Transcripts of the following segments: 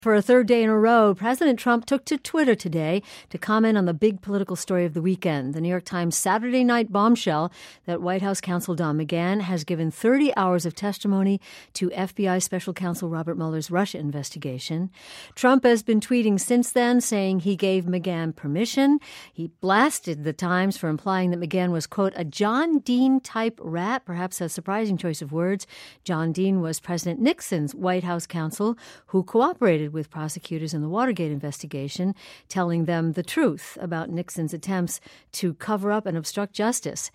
For a third day in a row, President Trump took to Twitter today to comment on the big political story of the weekend. The New York Times Saturday night bombshell that White House counsel Don McGahn has given 30 hours of testimony to FBI Special Counsel Robert Mueller's Russia investigation. Trump has been tweeting since then, saying he gave McGahn permission. He blasted the Times for implying that McGahn was, quote, a John Dean-type rat, perhaps a surprising choice of words. John Dean was President Nixon's White House counsel who cooperated with prosecutors in the Watergate investigation, telling them the truth about Nixon's attempts to cover up and obstruct justice.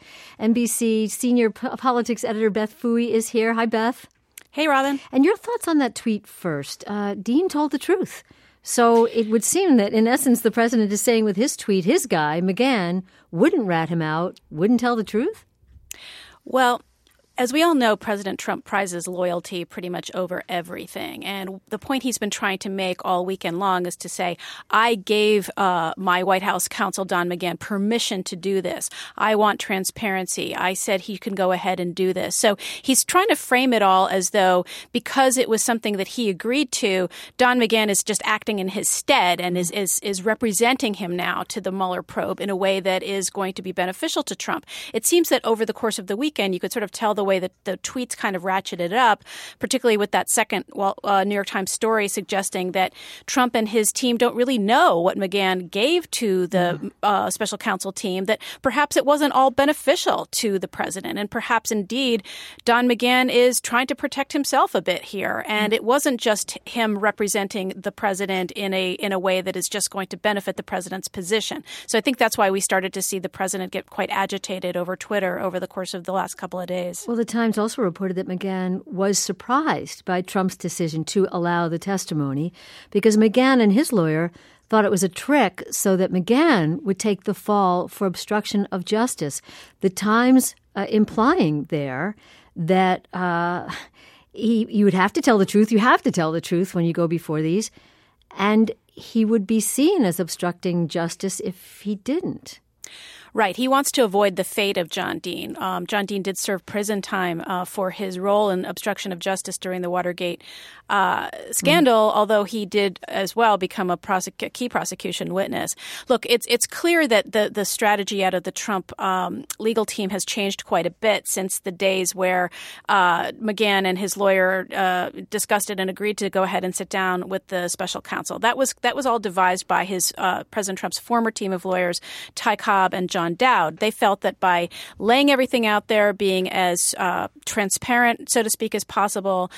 NBC senior politics editor Beth Phui is here. Hi, Beth. Hey, Robin. And your thoughts on that tweet first. Dean told the truth. So it would seem that, in essence, the president is saying with his tweet, his guy, McGahn, wouldn't rat him out, wouldn't tell the truth? Well, as we all know, President Trump prizes loyalty pretty much over everything. And the point he's been trying to make all weekend long is to say, I gave my White House counsel, Don McGahn, permission to do this. I want transparency. I said he can go ahead and do this. So he's trying to frame it all as though because it was something that he agreed to, Don McGahn is just acting in his stead and is representing him now to the Mueller probe in a way that is going to be beneficial to Trump. It seems that over the course of the weekend, you could sort of tell the way that the tweets kind of ratcheted up, particularly with that second New York Times story suggesting that Trump and his team don't really know what McGahn gave to the special counsel team, that perhaps it wasn't all beneficial to the president. And perhaps indeed Don McGahn is trying to protect himself a bit here. And it wasn't just him representing the president in a way that is just going to benefit the president's position. So I think that's why we started to see the president get quite agitated over Twitter over the course of the last couple of days. Well, the Times also reported that McGahn was surprised by Trump's decision to allow the testimony because McGahn and his lawyer thought it was a trick so that McGahn would take the fall for obstruction of justice. The Times implying there that you would have to tell the truth. You have to tell the truth when you go before these. And he would be seen as obstructing justice if he didn't. Right. He wants to avoid the fate of John Dean. John Dean did serve prison time for his role in obstruction of justice during the Watergate scandal, although he did as well become a key prosecution witness. Look, it's clear that the strategy out of the Trump legal team has changed quite a bit since the days where McGahn and his lawyer discussed it and agreed to go ahead and sit down with the special counsel. That was all devised by his President Trump's former team of lawyers, Ty Cobb and John Dowd. They felt that by laying everything out there, being as transparent, so to speak, as possible,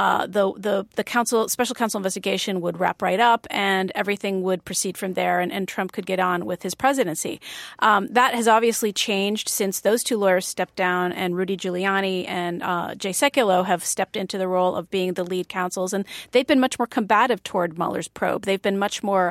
the special counsel investigation would wrap right up and everything would proceed from there and Trump could get on with his presidency. That has obviously changed since those two lawyers stepped down and Rudy Giuliani and Jay Sekulow have stepped into the role of being the lead counsels. And they've been much more combative toward Mueller's probe. They've been much more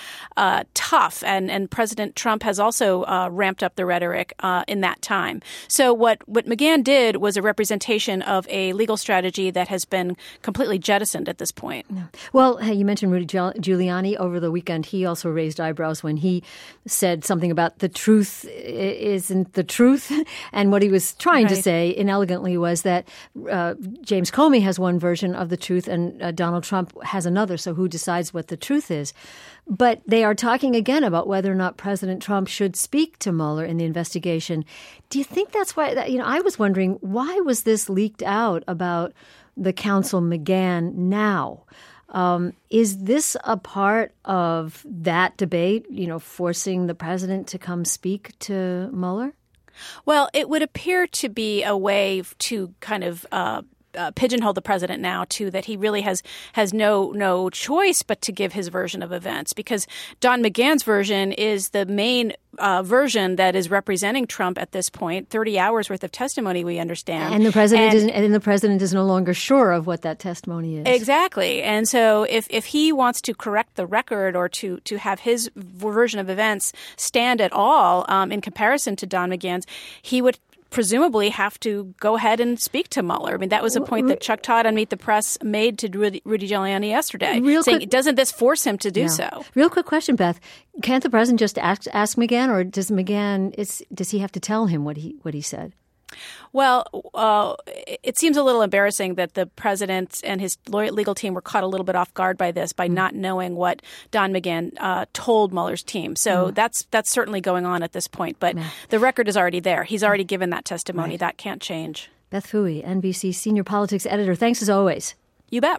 tough. And President Trump has also ramped up the rhetoric in that time. So what McGahn did was a representation of a legal strategy that has been completely jettisoned at this point. No. Well, hey, you mentioned Rudy Giuliani over the weekend. He also raised eyebrows when he said something about the truth isn't the truth. And what he was trying to say inelegantly was that James Comey has one version of the truth and Donald Trump has another. So who decides what the truth is? But they are talking again about whether or not President Trump should speak to Mueller in the investigation. Do you think that's why, I was wondering, why was this leaked out about the counsel McGahn now? Is this a part of that debate, forcing the president to come speak to Mueller? Well, it would appear to be a way to kind of pigeonhole the president now to that he really has no choice but to give his version of events, because Don McGahn's version is the main version that is representing Trump at this point. 30 hours worth of testimony, we understand, and the president is no longer sure of what that testimony is. Exactly, and so if he wants to correct the record or to have his version of events stand at all in comparison to Don McGahn's, he would presumably have to go ahead and speak to Mueller. I mean, that was a point that Chuck Todd on Meet the Press made to Rudy Giuliani yesterday, saying, doesn't this force him to do so? Real quick question, Beth. Can't the president just ask McGahn, or does he have to tell him what he said? Well, it seems a little embarrassing that the president and his legal team were caught a little bit off guard by this, by not knowing what Don McGahn told Mueller's team. So that's certainly going on at this point. But the record is already there. He's already given that testimony. Right. That can't change. Beth Phui, NBC senior politics editor. Thanks as always. You bet.